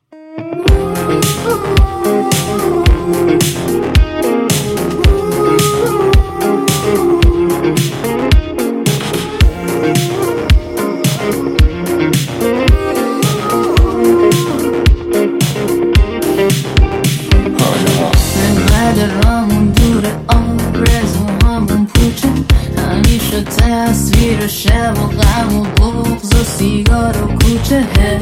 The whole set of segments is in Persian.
تصویر شب و غم و بغض و سیگار و کوچه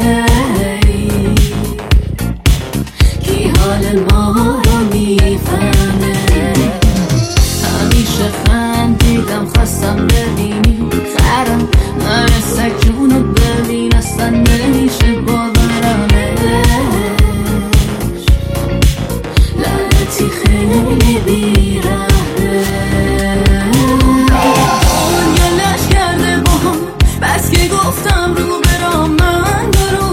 کی حال ما رو میفهمه همیشه خندیدم خواستم ببینی خرم نرسک جونو ببین اصلا نمیشه باورمش لعنتی خیلی بیرحمه بس که گفتم رو برام من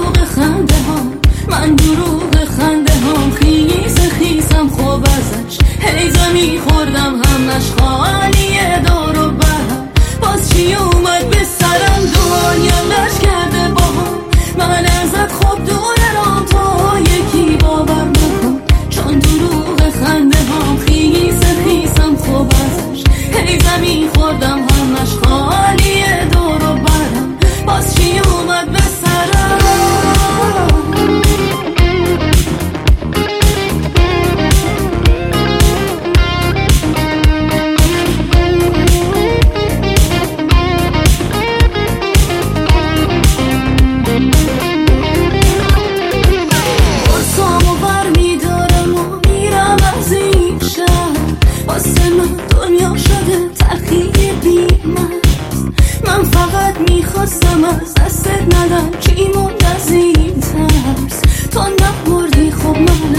دروغ خنده هم خیسم خوب ازش هیزا میخوردم همش خالیه دور و برم باز چی اومد به سرم دنیا لش کرده با هم من ازت خوب دورم تا یکی باور بکن چون دروغ خنده هم خیسم خوب ازش هیزا میخوردم همش خالیه دور و برم باز چی اومد به سرم برسامو بر میدارم و میرم از این شهر واسه من دنیا شده تلخی بیمست من فقط میخواستم از دستت ندم کی موند از این ترس تو نبردی خب من